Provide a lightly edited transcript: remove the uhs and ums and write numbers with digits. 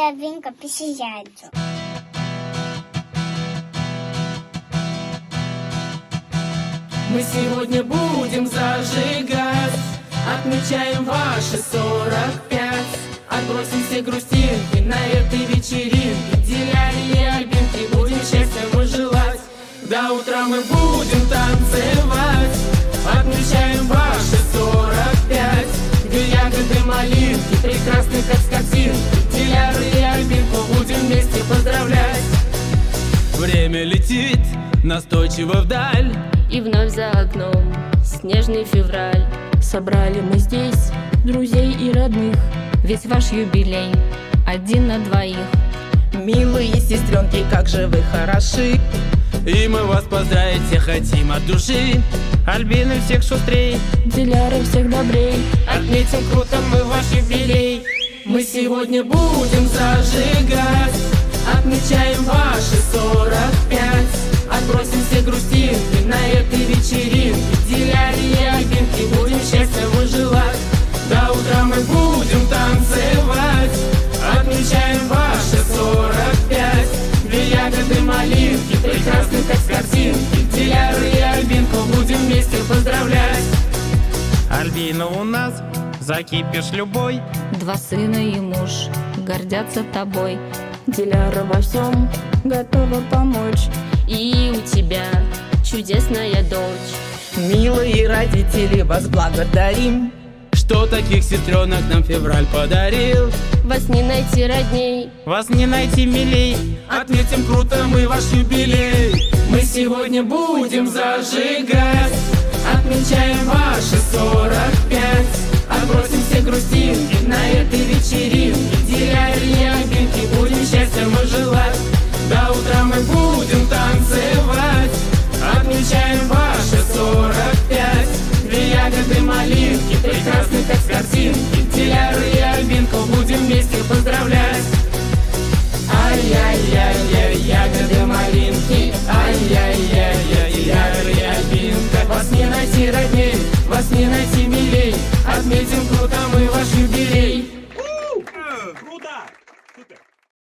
Альбинка пиши яйцо. Мы сегодня будем зажигать, отмечаем ваши 45. Отбросим все грустинки на этой вечеринке. Диляре и Альбинке будем счастья мы желать. До утра мы будем танцевать, отмечаем ваши 45. Две ягоды малинки, прекрасны как с картинки. Диляру и Альбинку будем вместе поздравлять. Время летит настойчиво вдаль, и вновь за окном снежный февраль. Собрали мы здесь друзей и родных, ведь ваш юбилей один на двоих. Милые сестренки, как же вы хороши, и мы вас поздравить все хотим от души. Альбины всех шустрей, Диляры всех добрей. отметим круто мы ваш юбилей. Мы сегодня будем зажигать, отмечаем ваши 45. Отбросим все грустинки на этой вечеринке. Диляре и Альбинке будем счастья мы желать. До утра мы будем танцевать, отмечаем ваши 45. Две ягоды малинки, прекрасны как с картинки. Диляру и Альбинку будем вместе поздравлять. Альбина у нас закипишь любой. Два сына и муж гордятся тобой. Диляра во всем готова помочь, и у тебя чудесная дочь. Милые родители, вас благодарим, Что таких сестренок нам февраль подарил. Вас не найти родней, Вас не найти милей, отметим круто мы ваш юбилей. Мы сегодня будем зажигать, отмечаем ваши 45. Отбросим все грустинки на этой вечеринке. Диляре и Альбинке будем счастья мы желать. До утра мы будем танцевать, отмечаем ваши 45. Две ягоды малинки, прекрасны как с картинки. Диляру и Альбинку будем вместе